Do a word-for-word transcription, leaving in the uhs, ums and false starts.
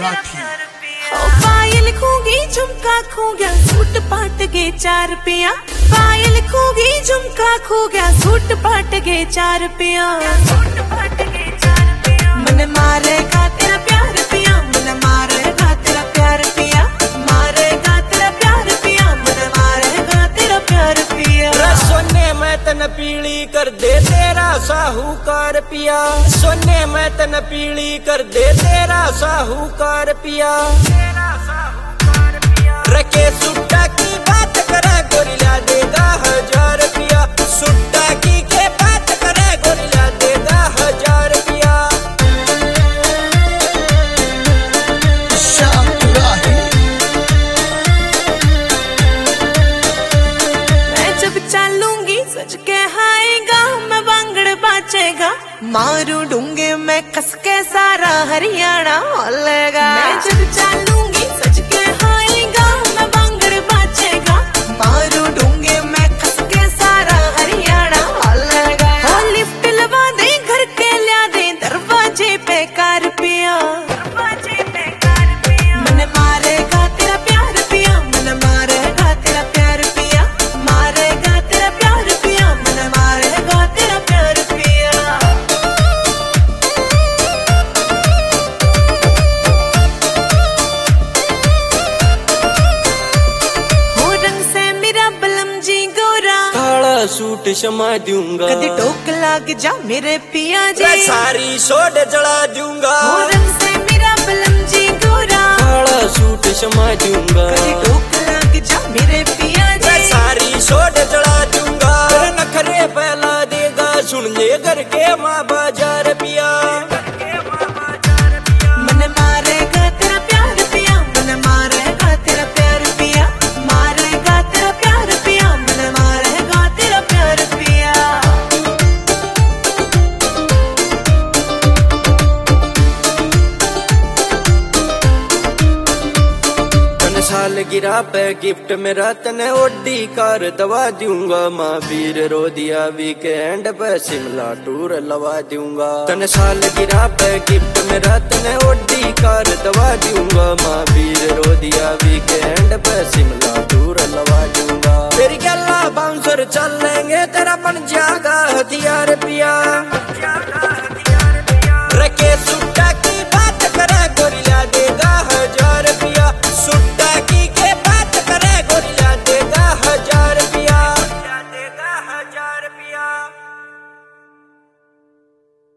मराठी। पायल खूंगी झुमका खो गया सूट पाट के चार पिया, पायल खूंगी झुमका खो गया सूट पाट के चार पिया, मन मारेगा तेरा प्यार पिया, मन मारेगा तेरा प्यार पिया, मारेगा तेरा प्यार पिया, मन मारेगा तेरा प्यार पिया। सोने में तन पीली कर दे तेरा साहूकार पिया, सोने में तन पीली कर दे तेरा साहूकार पिया। रखे सुट्टा की बात करे गोरिला देगा हजार पिया, सुट्टा की के बात करे गोरिला देगा हजार पिया। मैं जब चलूंगी सच के आएगा मैं बांगड़ बाचेगा, मारू डूंगे मैं कस के सारा हरियाणा हलेगा। मैं जब चलूंगी सच के आएगा मैं बांगड़ बाचेगा, मारू डूंगे मैं कस के सारा हरियाणा हलेगा। हो लिफ्ट लगा दे घर के लिया दे दरवाजे पे कार पिया, दरवाजे पे कार पिया, मन मारेगा तेरा प्यार पिया, मन मारेगा तेरा प्यार पिया, मारेगा तेरा प्यार पिया, मन मारेगा तेरा प्यार पिया। हो रंग से मेरा बलम जी गोरा, काला सूट शमा दूंगा, कदी टोक लाग जा मेरे पिया जी, मैं सारी सोड जला दूंगा। हो रंग से मेरा बलम जी गोरा, काला सूट शमा दूंगा, कदी टोक लाग जा मेरे पिया जी, मैं सारी सोड जला दूंगा। नखरे पहला देगा सुन ले घर के माँ बाजार पिया, मन मारेगा तेरा प्यार पिया, मन मारेगा तेरा प्यार पिया, मारेगा तेरा प्यार पिया, मन मारेगा तेरा प्यार पिया। तन साल गिरा पे गिफ्ट मेरा तने ओडी कार दवा दूंगा, माँ वीर रो दिया वीकेंड पे शिमला टूर लवा दूंगा। तन साल गिरा पे गिफ्ट मेरा तने ओडी कार दवा दूंगा, माँ वीर रो दिया वीकेंड पे शिमला टूर लवा दूंगा। तेरी गल्ला बाउंसर चल लेंगे तेरा बन जाएगा हथियार पिया,